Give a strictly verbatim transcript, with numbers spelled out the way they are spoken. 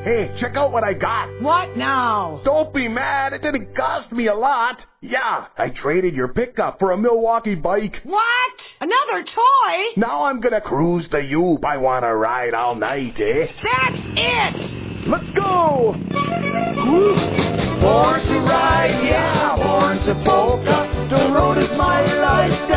Hey, check out what I got. What now? Don't be mad. It didn't cost me a lot. Yeah, I traded your pickup for a Milwaukee bike. What? Another toy? Now I'm gonna cruise the Yoop. I wanna ride all night, eh? That's it! Let's go! Born to ride, yeah, born to polka. The road is my life.